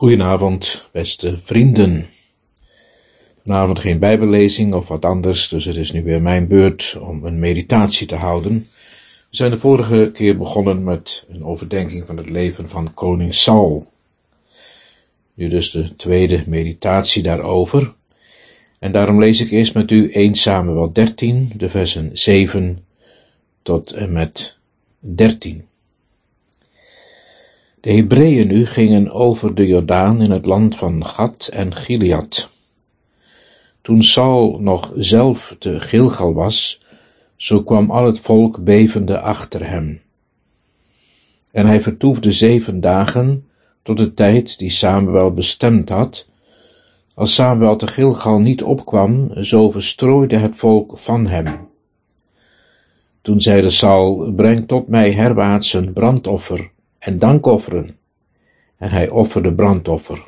Goedenavond, beste vrienden. Vanavond geen bijbellezing of wat anders, dus het is nu weer mijn beurt om een meditatie te houden. We zijn de vorige keer begonnen met een overdenking van het leven van koning Saul. Nu dus de tweede meditatie daarover. En daarom lees ik eerst met u 1 Samuel 13, de versen 7 tot en met 13. De Hebreeën nu gingen over de Jordaan in het land van Gad en Gilead. Toen Saul nog zelf te Gilgal was, zo kwam al het volk bevende achter hem. En hij vertoefde 7 dagen tot de tijd die Samuel bestemd had. Als Samuel te Gilgal niet opkwam, zo verstrooide het volk van hem. Toen zeide Saul: breng tot mij herwaarts een brandoffer en dankofferen. En hij offerde brandoffer.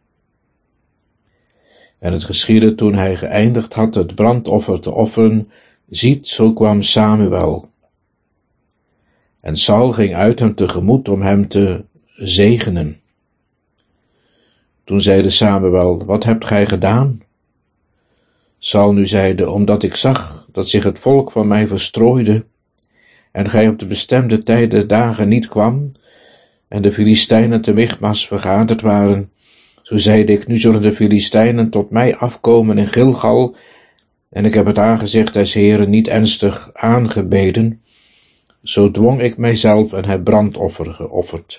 En het geschiedde toen hij geëindigd had het brandoffer te offeren, ziet, zo kwam Samuel. En Saul ging uit hem tegemoet om hem te zegenen. Toen zeide Samuel: wat hebt gij gedaan? Saul nu zeide: omdat ik zag dat zich het volk van mij verstrooide, en gij op de bestemde tijd des dagen niet kwam, en de Filistijnen te Michmas vergaderd waren, zo zeide ik: nu zullen de Filistijnen tot mij afkomen in Gilgal, en ik heb het aangezicht des Heeren niet ernstig aangebeden, zo dwong ik mijzelf en heb brandoffer geofferd.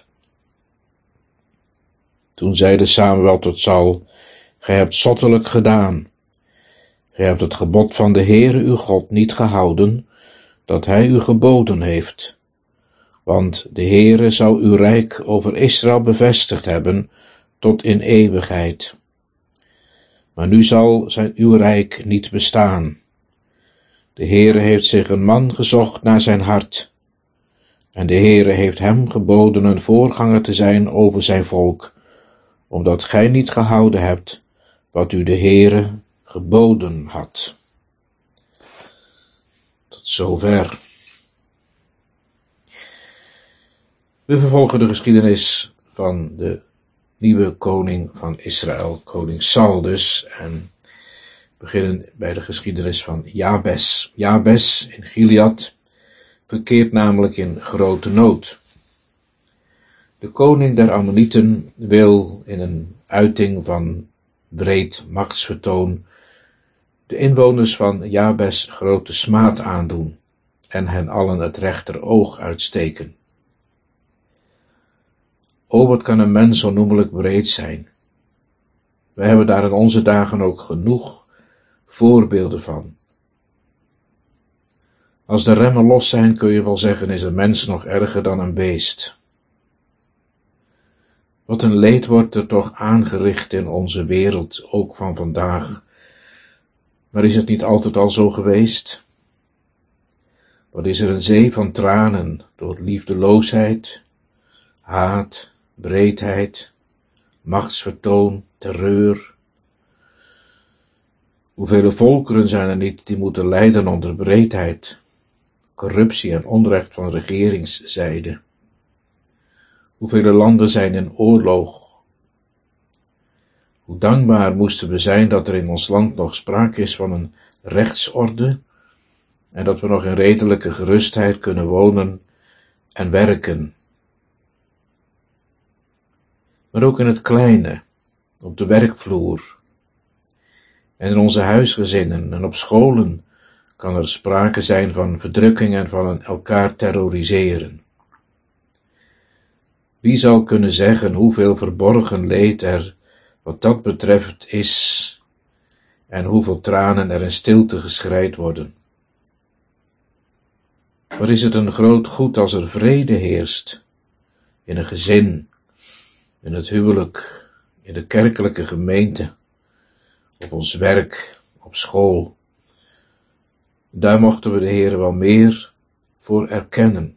Toen zeide Samuel tot Saul: gij hebt zottelijk gedaan. Gij hebt het gebod van de Heere uw God niet gehouden, dat hij u geboden heeft. Want de Heere zou uw rijk over Israël bevestigd hebben tot in eeuwigheid. Maar nu zal uw rijk niet bestaan. De Heere heeft zich een man gezocht naar zijn hart, en de Heere heeft hem geboden een voorganger te zijn over zijn volk, omdat gij niet gehouden hebt wat u de Heere geboden had. Tot zover. We vervolgen de geschiedenis van de nieuwe koning van Israël, koning Saul dus, en beginnen bij de geschiedenis van Jabes. Jabes in Gilead verkeert namelijk in grote nood. De koning der Ammonieten wil in een uiting van breed machtsvertoon de inwoners van Jabes grote smaad aandoen en hen allen het rechteroog uitsteken. O, wat kan een mens onnoemelijk breed zijn. Wij hebben daar in onze dagen ook genoeg voorbeelden van. Als de remmen los zijn, kun je wel zeggen, is een mens nog erger dan een beest. Wat een leed wordt er toch aangericht in onze wereld, ook van vandaag. Maar is het niet altijd al zo geweest? Wat is er een zee van tranen door liefdeloosheid, haat, breedheid, machtsvertoon, terreur. Hoeveel volkeren zijn er niet die moeten lijden onder breedheid, corruptie en onrecht van regeringszijde. Hoeveel landen zijn in oorlog. Hoe dankbaar moesten we zijn dat er in ons land nog sprake is van een rechtsorde en dat we nog in redelijke gerustheid kunnen wonen en werken. Maar ook in het kleine, op de werkvloer en in onze huisgezinnen en op scholen kan er sprake zijn van verdrukking en van elkaar terroriseren. Wie zal kunnen zeggen hoeveel verborgen leed er wat dat betreft is en hoeveel tranen er in stilte geschreid worden? Wat is het een groot goed als er vrede heerst in een gezin, in het huwelijk, in de kerkelijke gemeente, op ons werk, op school. Daar mochten we de Heere wel meer voor erkennen.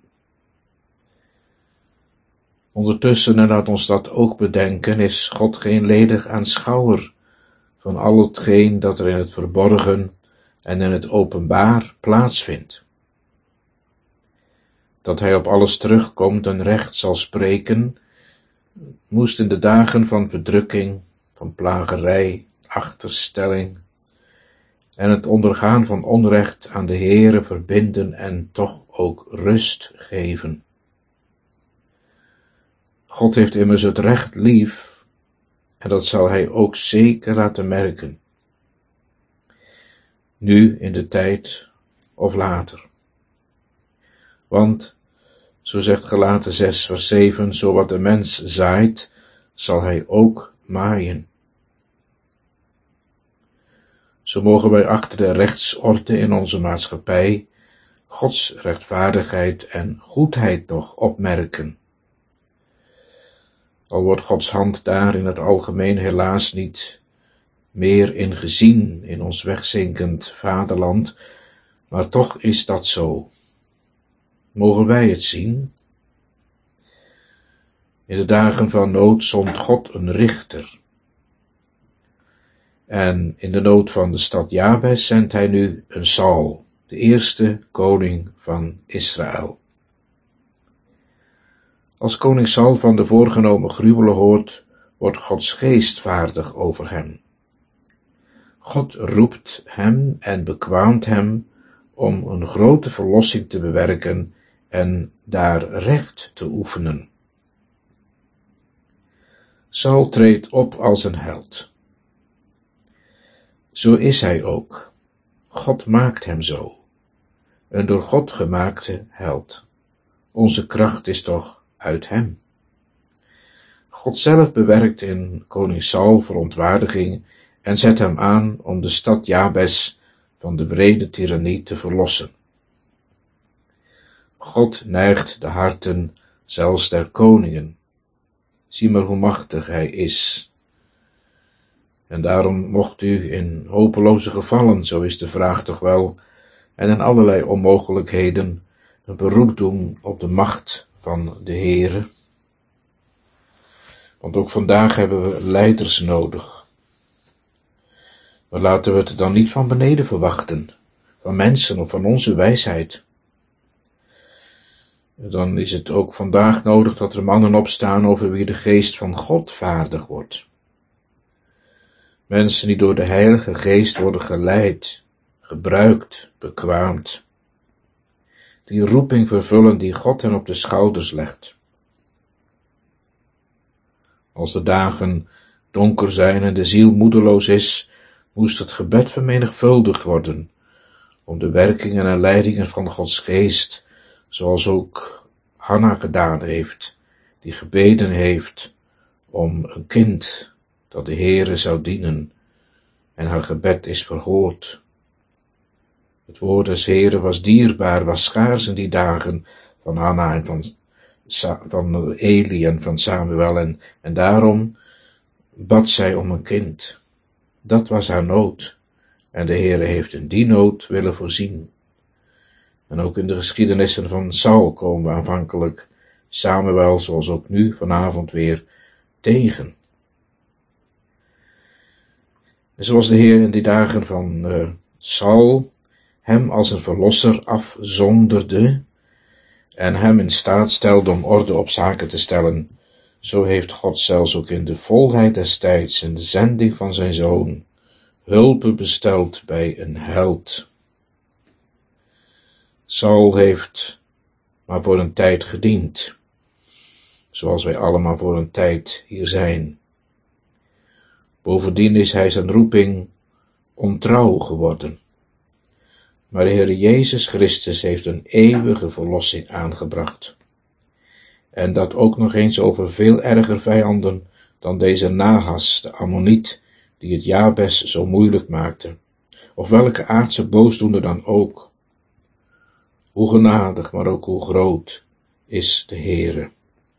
Ondertussen, en laat ons dat ook bedenken, is God geen ledig aanschouwer van al hetgeen dat er in het verborgen en in het openbaar plaatsvindt. Dat hij op alles terugkomt en recht zal spreken, moest in de dagen van verdrukking, van plagerij, achterstelling en het ondergaan van onrecht aan de Heere verbinden en toch ook rust geven. God heeft immers het recht lief en dat zal hij ook zeker laten merken. Nu in de tijd of later. Want, zo zegt Galaten 6 vers 7, zo wat de mens zaait, zal hij ook maaien. Zo mogen wij achter de rechtsorde in onze maatschappij Gods rechtvaardigheid en goedheid nog opmerken. Al wordt Gods hand daar in het algemeen helaas niet meer in gezien in ons wegzinkend vaderland, maar toch is dat zo. Mogen wij het zien? In de dagen van nood zond God een richter. En in de nood van de stad Jabes zendt hij nu een Saul, de eerste koning van Israël. Als koning Saul van de voorgenomen gruwelen hoort, wordt Gods geest vaardig over hem. God roept hem en bekwaamt hem om een grote verlossing te bewerken en daar recht te oefenen. Saul treedt op als een held. Zo is hij ook. God maakt hem zo. Een door God gemaakte held. Onze kracht is toch uit hem. God zelf bewerkt in koning Saul verontwaardiging en zet hem aan om de stad Jabes van de wrede tirannie te verlossen. God neigt de harten zelfs der koningen. Zie maar hoe machtig hij is. En daarom mocht u in hopeloze gevallen, zo is de vraag toch wel, en in allerlei onmogelijkheden, een beroep doen op de macht van de Heere. Want ook vandaag hebben we leiders nodig. Maar laten we het dan niet van beneden verwachten, van mensen of van onze wijsheid. Dan is het ook vandaag nodig dat er mannen opstaan over wie de geest van God vaardig wordt. Mensen die door de Heilige Geest worden geleid, gebruikt, bekwaamd. Die roeping vervullen die God hen op de schouders legt. Als de dagen donker zijn en de ziel moedeloos is, moest het gebed vermenigvuldigd worden, om de werkingen en leidingen van Gods geest, zoals ook Hanna gedaan heeft, die gebeden heeft om een kind dat de Heere zou dienen, en haar gebed is verhoord. Het woord des Heere was dierbaar, was schaars in die dagen van Hanna en van Eli en van Samuel, en daarom bad zij om een kind. Dat was haar nood, en de Heere heeft in die nood willen voorzien. En ook in de geschiedenissen van Saul komen we aanvankelijk Samuel, zoals ook nu vanavond weer, tegen. En zoals de Heer in die dagen van Saul hem als een verlosser afzonderde en hem in staat stelde om orde op zaken te stellen, zo heeft God zelfs ook in de volheid des tijds en de zending van zijn Zoon hulp besteld bij een held. Saul heeft maar voor een tijd gediend, zoals wij allemaal voor een tijd hier zijn. Bovendien is hij zijn roeping ontrouw geworden. Maar de Heer Jezus Christus heeft een eeuwige verlossing aangebracht. En dat ook nog eens over veel erger vijanden dan deze Nagas, de Ammoniet, die het Jabes zo moeilijk maakte, of welke aardse boosdoener dan ook. Hoe genadig, maar ook hoe groot is de Heere.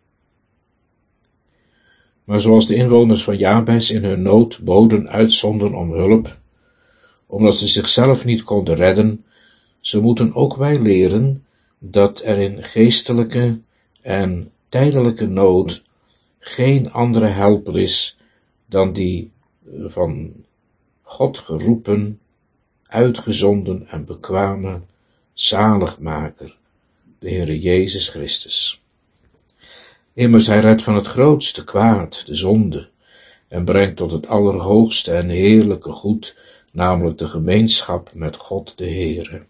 Maar zoals de inwoners van Jabes in hun nood boden uitzonden om hulp, omdat ze zichzelf niet konden redden, zo moeten ook wij leren dat er in geestelijke en tijdelijke nood geen andere helper is dan die van God geroepen, uitgezonden en bekwame zaligmaker, de Heere Jezus Christus. Immers hij redt van het grootste kwaad, de zonde, en brengt tot het allerhoogste en heerlijke goed, namelijk de gemeenschap met God de Heere.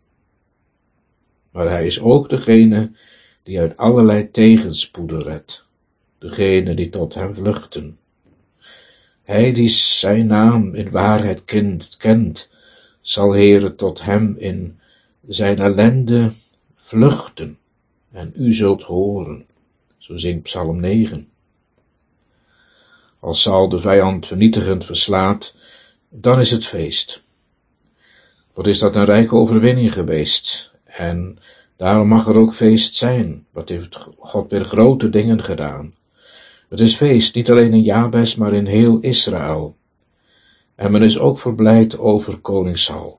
Maar hij is ook degene die uit allerlei tegenspoeden redt, degene die tot hem vluchten. Hij die zijn naam in waarheid kent, zal Heere tot hem in zijn ellende vluchten, en u zult horen. Zo zingt Psalm 9. Als Saul de vijand vernietigend verslaat, dan is het feest. Wat is dat een rijke overwinning geweest, en daarom mag er ook feest zijn. Wat heeft God weer grote dingen gedaan. Het is feest, niet alleen in Jabes, maar in heel Israël. En men is ook verblijd over koning Saul.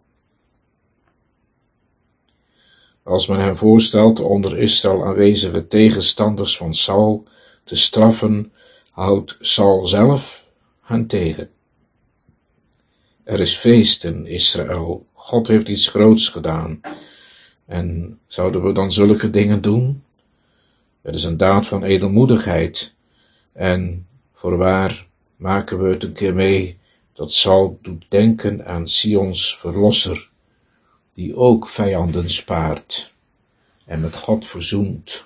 Als men hem voorstelt onder Israël aanwezige tegenstanders van Saul te straffen, houdt Saul zelf hen tegen. Er is feest in Israël. God heeft iets groots gedaan. En zouden we dan zulke dingen doen? Het is een daad van edelmoedigheid. En voorwaar maken we het een keer mee dat Saul doet denken aan Sions verlosser, die ook vijanden spaart en met God verzoent.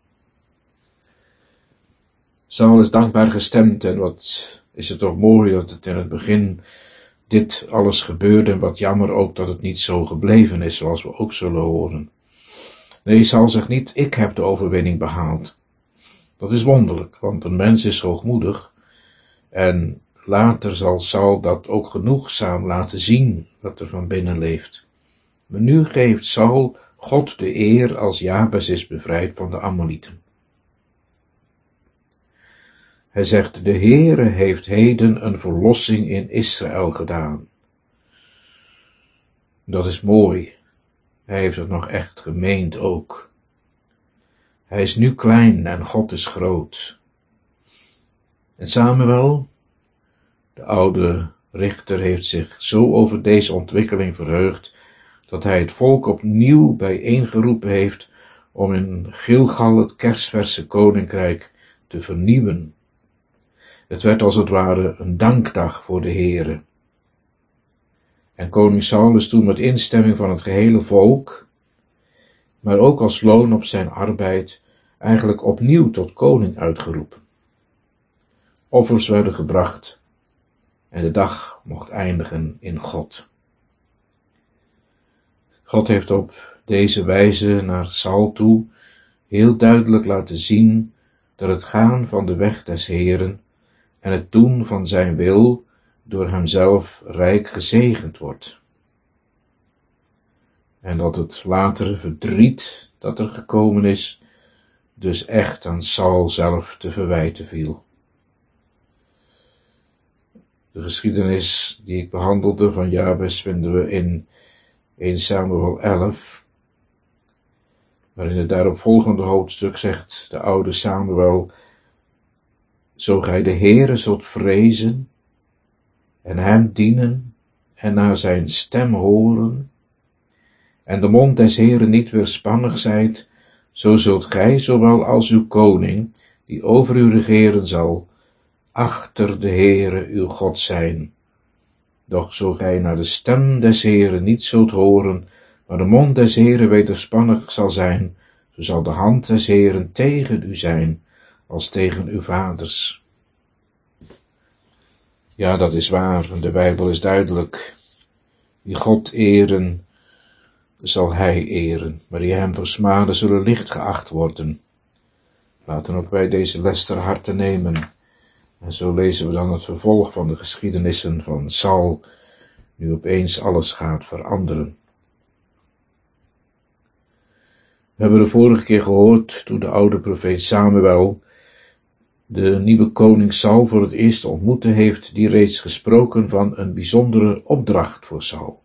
Saul is dankbaar gestemd en wat is het toch mooi dat het in het begin dit alles gebeurde en wat jammer ook dat het niet zo gebleven is zoals we ook zullen horen. Nee, Saul zegt niet, ik heb de overwinning behaald. Dat is wonderlijk, want een mens is hoogmoedig en later zal Saul dat ook genoegzaam laten zien wat er van binnen leeft. Maar nu geeft Saul God de eer als Jabes is bevrijd van de Ammonieten. Hij zegt, de Heere heeft heden een verlossing in Israël gedaan. Dat is mooi. Hij heeft het nog echt gemeend ook. Hij is nu klein en God is groot. En Samuel, de oude richter, heeft zich zo over deze ontwikkeling verheugd, dat hij het volk opnieuw bijeengeroepen heeft om in Gilgal het kersverse koninkrijk te vernieuwen. Het werd als het ware een dankdag voor de Heere. En koning Saul is toen met instemming van het gehele volk, maar ook als loon op zijn arbeid, eigenlijk opnieuw tot koning uitgeroepen. Offers werden gebracht en de dag mocht eindigen in God. God heeft op deze wijze naar Saul toe heel duidelijk laten zien dat het gaan van de weg des Heeren en het doen van zijn wil door hemzelf rijk gezegend wordt. En dat het latere verdriet dat er gekomen is, dus echt aan Saul zelf te verwijten viel. De geschiedenis die ik behandelde van Jabes vinden we in 1 Samuel 11, maar in het daaropvolgende hoofdstuk zegt de oude Samuel, zo gij de Heere zult vrezen en hem dienen en naar zijn stem horen en de mond des Heeren niet weerspannig zijt, zo zult gij, zowel als uw koning, die over u regeren zal, achter de Heere uw God zijn. Doch zo gij naar de stem des Heeren niet zult horen, maar de mond des Heeren wederspannig zal zijn, zo zal de hand des Heeren tegen u zijn, als tegen uw vaders. Ja, dat is waar, en de Bijbel is duidelijk. Wie God eren, zal hij eren, maar die hem versmaden zullen licht geacht worden. Laten ook wij deze les ter harte nemen. En zo lezen we dan het vervolg van de geschiedenissen van Saul, nu opeens alles gaat veranderen. We hebben de vorige keer gehoord, toen de oude profeet Samuel de nieuwe koning Saul voor het eerst ontmoette, heeft die reeds gesproken van een bijzondere opdracht voor Saul.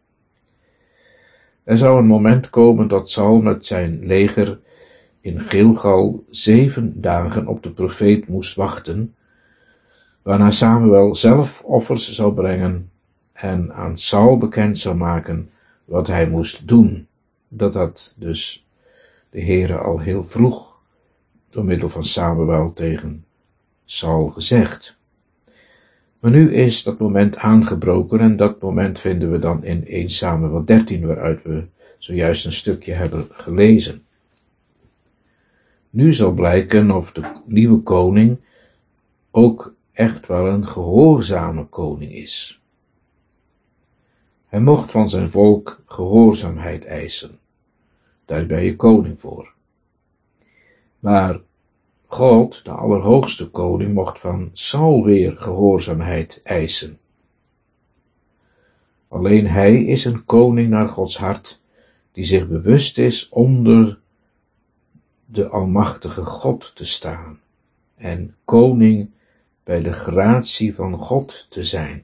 Er zou een moment komen dat Saul met zijn leger in Gilgal 7 dagen op de profeet moest wachten, waarna Samuel zelf offers zou brengen en aan Saul bekend zou maken wat hij moest doen. Dat had dus de Heere al heel vroeg door middel van Samuel tegen Saul gezegd. Maar nu is dat moment aangebroken en dat moment vinden we dan in 1 Samuel 13, waaruit we zojuist een stukje hebben gelezen. Nu zal blijken of de nieuwe koning ook echt wel een gehoorzame koning is. Hij mocht van zijn volk gehoorzaamheid eisen. Daar ben je koning voor. Maar God, de allerhoogste koning, mocht van Saul weer gehoorzaamheid eisen. Alleen hij is een koning naar Gods hart, die zich bewust is onder de almachtige God te staan en koning bij de gratie van God te zijn.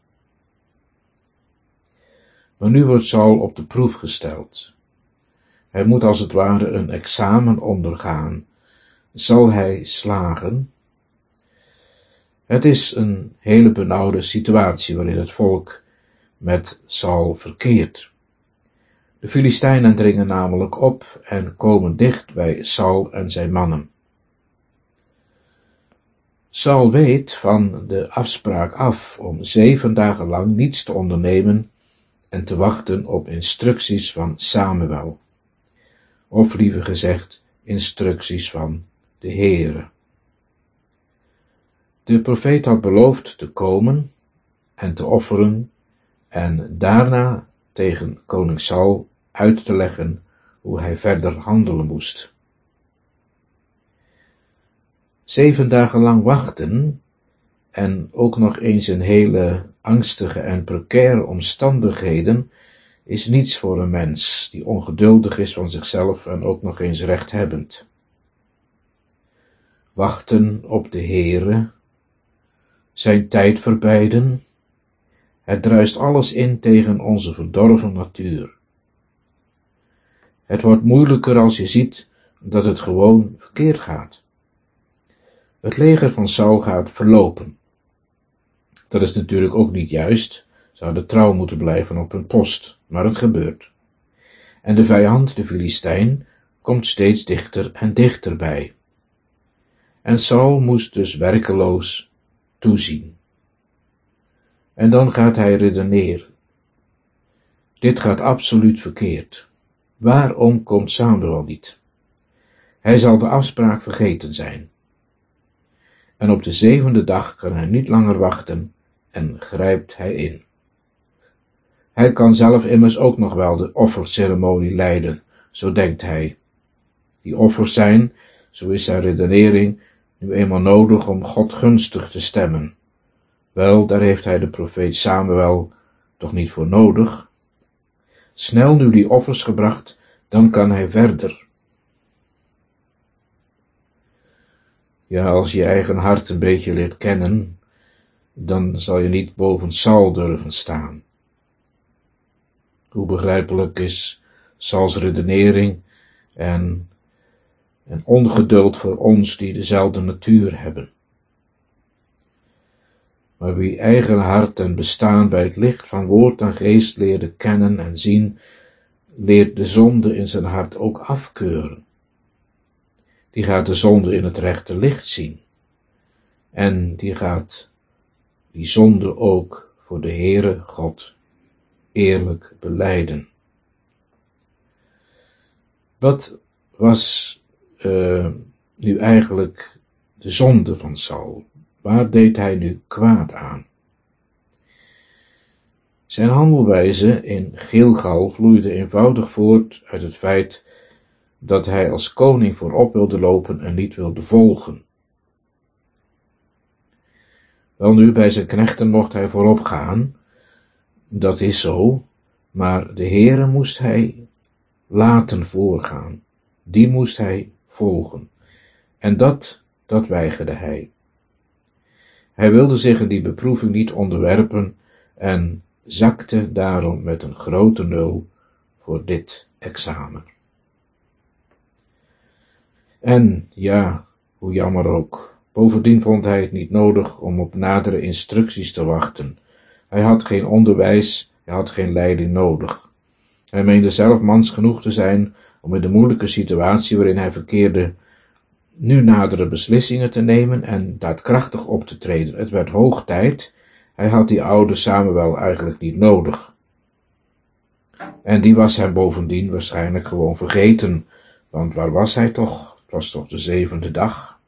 Maar nu wordt Saul op de proef gesteld. Hij moet als het ware een examen ondergaan. Zal hij slagen? Het is een hele benauwde situatie waarin het volk met Saul verkeert. De Filistijnen dringen namelijk op en komen dicht bij Saul en zijn mannen. Saul weet van de afspraak af om 7 dagen lang niets te ondernemen en te wachten op instructies van Samuel. Of liever gezegd, instructies van de Heere. De profeet had beloofd te komen en te offeren en daarna tegen koning Saul uit te leggen hoe hij verder handelen moest. 7 dagen lang wachten en ook nog eens in hele angstige en precaire omstandigheden is niets voor een mens die ongeduldig is van zichzelf en ook nog eens rechthebbend. Wachten op de Heere, zijn tijd verbeiden, het druist alles in tegen onze verdorven natuur. Het wordt moeilijker als je ziet dat het gewoon verkeerd gaat. Het leger van Saul gaat verlopen. Dat is natuurlijk ook niet juist, ze hadden trouw moeten blijven op hun post, maar het gebeurt. En de vijand, de Filistijn, komt steeds dichter en dichterbij. En Saul moest dus werkeloos toezien. En dan gaat hij redeneren. Dit gaat absoluut verkeerd. Waarom komt Samuel niet? Hij zal de afspraak vergeten zijn. En op de 7e dag kan hij niet langer wachten en grijpt hij in. Hij kan zelf immers ook nog wel de offerceremonie leiden, zo denkt hij. Die offers zijn, zo is zijn redenering, nu eenmaal nodig om God gunstig te stemmen. Wel, daar heeft hij de profeet Samuel toch niet voor nodig. Snel nu die offers gebracht, dan kan hij verder. Ja, als je eigen hart een beetje leert kennen, dan zal je niet boven Saul durven staan. Hoe begrijpelijk is Sauls redenering en ongeduld voor ons die dezelfde natuur hebben. Maar wie eigen hart en bestaan bij het licht van woord en geest leerde kennen en zien, leert de zonde in zijn hart ook afkeuren. Die gaat de zonde in het rechte licht zien. En die gaat die zonde ook voor de Heere God eerlijk belijden. Wat was nu eigenlijk de zonde van Saul? Waar deed hij nu kwaad aan? Zijn handelwijze in Gilgal vloeide eenvoudig voort uit het feit dat hij als koning voorop wilde lopen en niet wilde volgen. Welnu, bij zijn knechten mocht hij voorop gaan, dat is zo, maar de Heere moest hij laten voorgaan, die moest hij volgen, en dat weigerde hij. Hij wilde zich in die beproeving niet onderwerpen en zakte daarom met een grote 0 voor dit examen. En ja, hoe jammer ook, bovendien vond hij het niet nodig om op nadere instructies te wachten. Hij had geen onderwijs, hij had geen leiding nodig. Hij meende zelf mans genoeg te zijn om in de moeilijke situatie waarin hij verkeerde nu nadere beslissingen te nemen en daadkrachtig op te treden. Het werd hoog tijd. Hij had die oude Samuel eigenlijk niet nodig. En die was hem bovendien waarschijnlijk gewoon vergeten. Want waar was hij toch? Het was toch de 7e dag.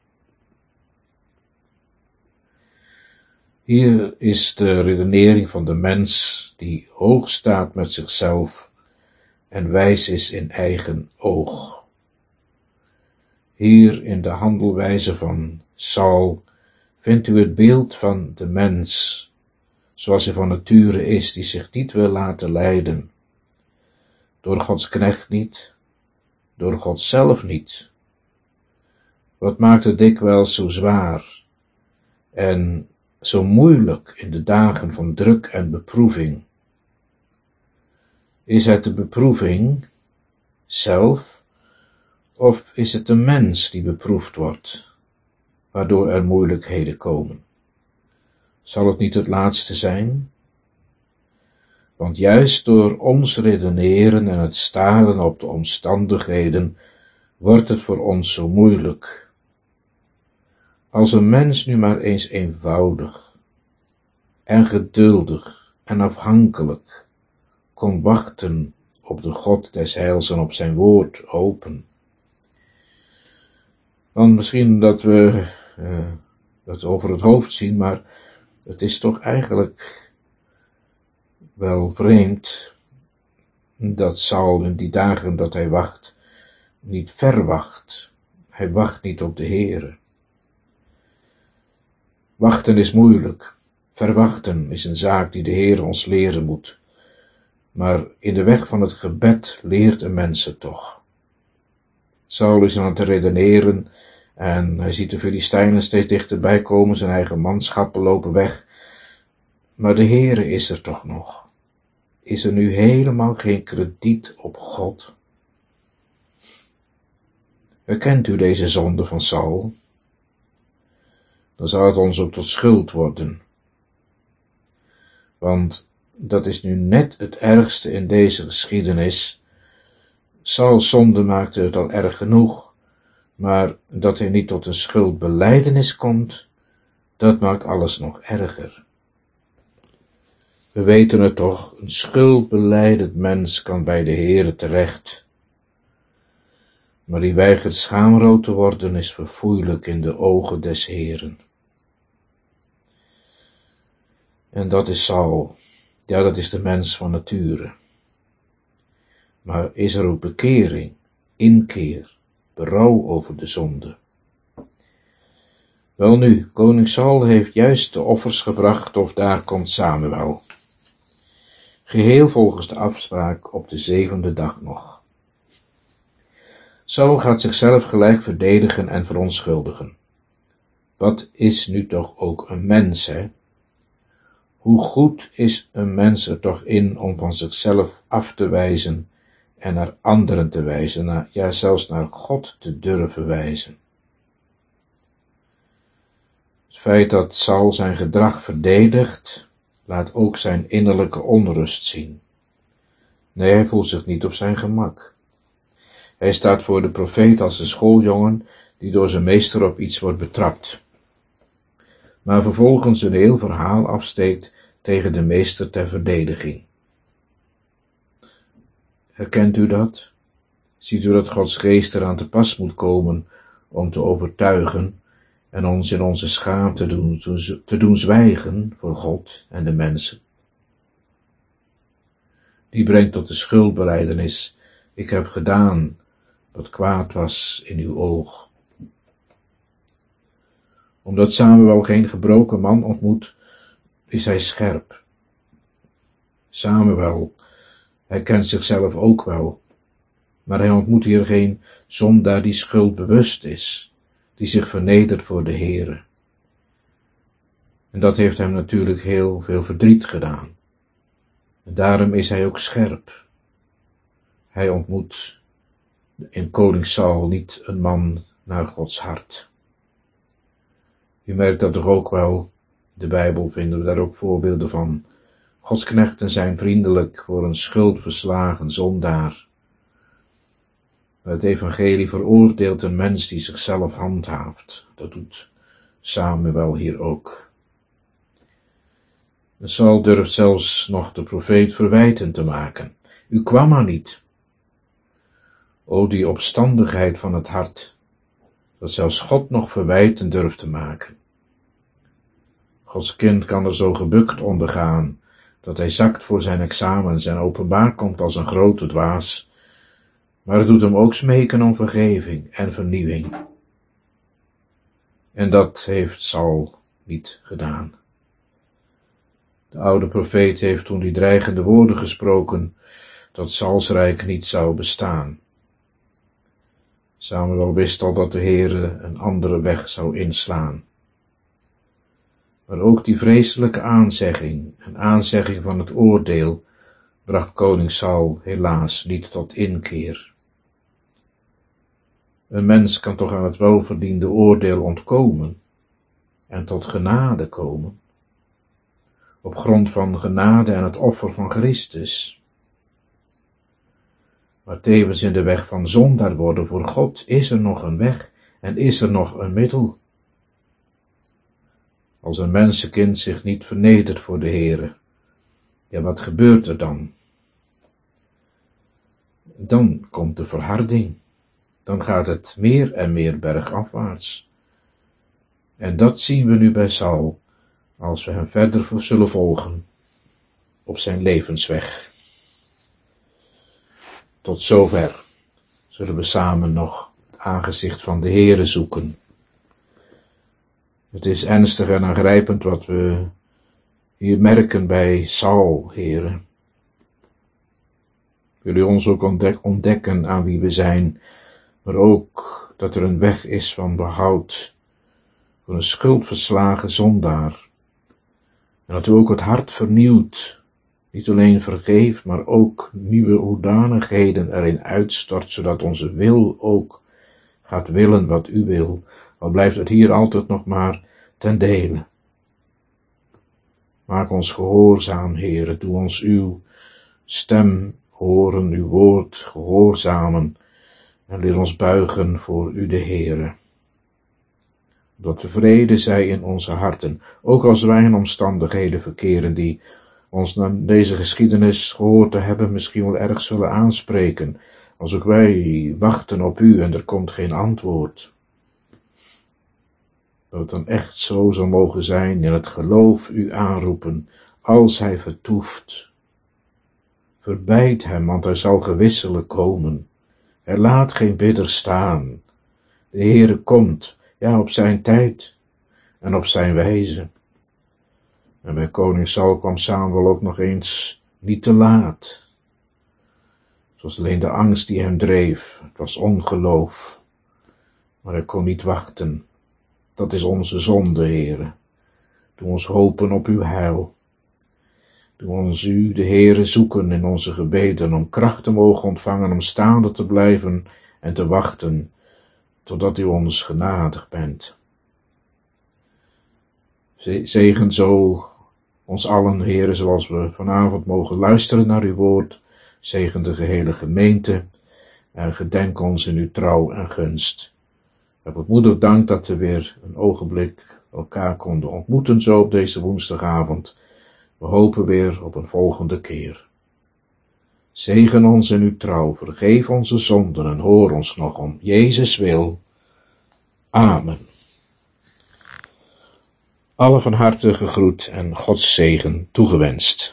Hier is de redenering van de mens die hoog staat met zichzelf en wijs is in eigen oog. Hier in de handelwijze van Saul vindt u het beeld van de mens, zoals hij van nature is, die zich niet wil laten leiden. Door Gods knecht niet, door God zelf niet. Wat maakt het dikwijls zo zwaar en zo moeilijk in de dagen van druk en beproeving? Is het de beproeving zelf, of is het de mens die beproefd wordt, waardoor er moeilijkheden komen? Zal het niet het laatste zijn? Want juist door ons redeneren en het staren op de omstandigheden, wordt het voor ons zo moeilijk. Als een mens nu maar eens eenvoudig en geduldig en afhankelijk kon wachten op de God des heils en op zijn woord open. Want misschien dat we dat over het hoofd zien, maar het is toch eigenlijk wel vreemd dat Saul in die dagen dat hij wacht, niet verwacht. Hij wacht niet op de Heere. Wachten is moeilijk. Verwachten is een zaak die de Heer ons leren moet. Maar in de weg van het gebed leert een mens het toch. Saul is aan het redeneren en hij ziet de Filistijnen steeds dichterbij komen, zijn eigen manschappen lopen weg. Maar de Heere is er toch nog. Is er nu helemaal geen krediet op God? Herkent u deze zonde van Saul? Dan zal het ons ook tot schuld worden. Want dat is nu net het ergste in deze geschiedenis. Sauls zonde maakte het al erg genoeg, maar dat hij niet tot een schuldbelijdenis komt, dat maakt alles nog erger. We weten het toch, een schuldbelijdend mens kan bij de Heere terecht. Maar die weigert schaamrood te worden is verfoeilijk in de ogen des Heeren. En dat is Saul. Ja, dat is de mens van nature. Maar is er ook bekering, inkeer, berouw over de zonde? Welnu, koning Saul heeft juist de offers gebracht, of daar komt Samuel. Geheel volgens de afspraak op de 7e dag nog. Saul gaat zichzelf gelijk verdedigen en verontschuldigen. Wat is nu toch ook een mens, hè? Hoe goed is een mens er toch in om van zichzelf af te wijzen en naar anderen te wijzen, ja zelfs naar God te durven wijzen. Het feit dat Saul zijn gedrag verdedigt, laat ook zijn innerlijke onrust zien. Nee, hij voelt zich niet op zijn gemak. Hij staat voor de profeet als een schooljongen die door zijn meester op iets wordt betrapt, maar vervolgens een heel verhaal afsteekt tegen de meester ter verdediging. Herkent u dat? Ziet u dat Gods geest eraan te pas moet komen om te overtuigen en ons in onze schaamte te doen zwijgen voor God en de mensen? Die brengt tot de schuldbelijdenis: ik heb gedaan wat kwaad was in uw oog. Omdat Samuel geen gebroken man ontmoet, is hij scherp. Samuel, hij kent zichzelf ook wel, maar hij ontmoet hier geen zondaar die schuldbewust is, die zich vernedert voor de Heere. En dat heeft hem natuurlijk heel veel verdriet gedaan. En daarom is hij ook scherp. Hij ontmoet in koning Saul niet een man naar Gods hart. U merkt dat toch ook wel, de Bijbel vinden we daar ook voorbeelden van. Gods knechten zijn vriendelijk voor een schuldverslagen zondaar. Het evangelie veroordeelt een mens die zichzelf handhaaft. Dat doet Samuel hier ook. Saul durft zelfs nog de profeet verwijten te maken. U kwam maar niet. O, die opstandigheid van het hart, dat zelfs God nog verwijten durft te maken. Gods kind kan er zo gebukt onder gaan, dat hij zakt voor zijn examens en openbaar komt als een grote dwaas. Maar het doet hem ook smeken om vergeving en vernieuwing. En dat heeft Saul niet gedaan. De oude profeet heeft toen die dreigende woorden gesproken, dat Sauls rijk niet zou bestaan. Samuel wist al dat de Heere een andere weg zou inslaan. Maar ook die vreselijke aanzegging, een aanzegging van het oordeel, bracht koning Saul helaas niet tot inkeer. Een mens kan toch aan het welverdiende oordeel ontkomen en tot genade komen, op grond van genade en het offer van Christus. Maar tevens in de weg van zondaar worden voor God is er nog een weg en is er nog een middel. Als een mensenkind zich niet vernedert voor de Heere, ja, wat gebeurt er dan? Dan komt de verharding. Dan gaat het meer en meer bergafwaarts. En dat zien we nu bij Saul, als we hem verder zullen volgen op zijn levensweg. Tot zover zullen we samen nog het aangezicht van de Heere zoeken. Het is ernstig en aangrijpend wat we hier merken bij Saul, Heere. Wil u ons ook ontdekken aan wie we zijn, maar ook dat er een weg is van behoud voor een schuldverslagen zondaar. En dat u ook het hart vernieuwt, niet alleen vergeeft, maar ook nieuwe hoedanigheden erin uitstort, zodat onze wil ook gaat willen wat u wil, al blijft het hier altijd nog maar ten dele. Maak ons gehoorzaam, Heere, doe ons uw stem horen, uw woord gehoorzamen, en leer ons buigen voor u de Heere. Dat de vrede zij in onze harten, ook als wij in omstandigheden verkeren die ons na deze geschiedenis gehoord te hebben misschien wel erg zullen aanspreken, als ook wij wachten op u en er komt geen antwoord. Dat het dan echt zo zal mogen zijn in het geloof u aanroepen, als hij vertoeft. Verbijd hem, want hij zal gewisselijk komen. Hij laat geen bidder staan. De Heere komt, ja, op zijn tijd en op zijn wijze. En bij koning Saul kwam Samuel ook nog eens niet te laat. Het was alleen de angst die hem dreef, het was ongeloof, maar hij kon niet wachten. Dat is onze zonde, Heere. Doe ons hopen op uw heil. Doe ons u, de Heere, zoeken in onze gebeden, om kracht te mogen ontvangen, om staande te blijven en te wachten, totdat u ons genadig bent. Zegen zo ons allen, Heere, zoals we vanavond mogen luisteren naar uw woord. Zegen de gehele gemeente en gedenk ons in uw trouw en gunst. Heb het moedig dank dat we weer een ogenblik elkaar konden ontmoeten zo op deze woensdagavond. We hopen weer op een volgende keer. Zegen ons in uw trouw, vergeef onze zonden en hoor ons nog om Jezus wil. Amen. Alle van harte gegroet en Gods zegen toegewenst.